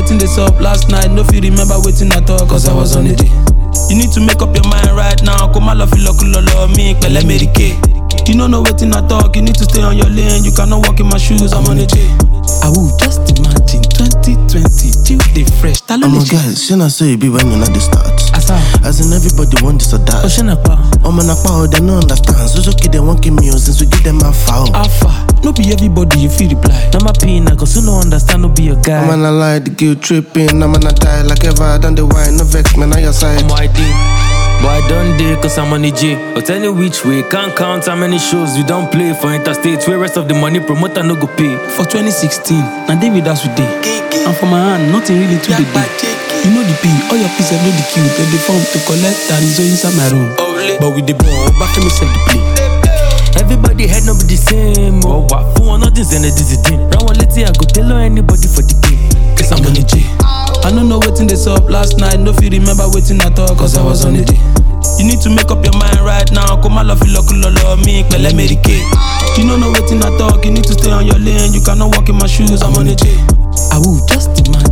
waiting this up last night. No feel remember waiting at all, cause I was on the day. You need to make up your mind right now. Come on, love me, pele medicate. You don't know waiting at all. You need to stay on your lane. You cannot walk in my shoes, I'm on the day. I will just imagine 2020, till they fresh. I'm a guy, shouldn't I say it be when you're not the start? As in everybody want this or that. Oh man, they don't understand. So okay, they won't give me since we give them a foul. Alpha, no be everybody you feel reply. Now my pain, I cause you don't understand, no be your guy. I'm gonna lie, the guilt tripping. I'm gonna die like ever. I done the wine, no vex, man, on your side. I'm YD, but I done day cause I'm on the J. But any which way, can't count how many shows we don't play for interstate. Where rest of the money promoter no go pay. For 2016, now they with us with day. And for my hand, nothing really to the day. You know the P, all your pieces know the Q. Then they form to collect and it's all inside my room. But with the ball, back to me set the play. Everybody head no be the same. Oh, what for nothing and a dizzy thing. Round one let's I go tell anybody for the game. Cause I'm on the J. I don't know waiting this up last night. No feel remember waiting at all, cause I was on the day. You need to make up your mind right now. Come on, love me, pele medicate. You don't know waiting at all. You need to stay on your lane. You cannot walk in my shoes, I'm on the J. I will just imagine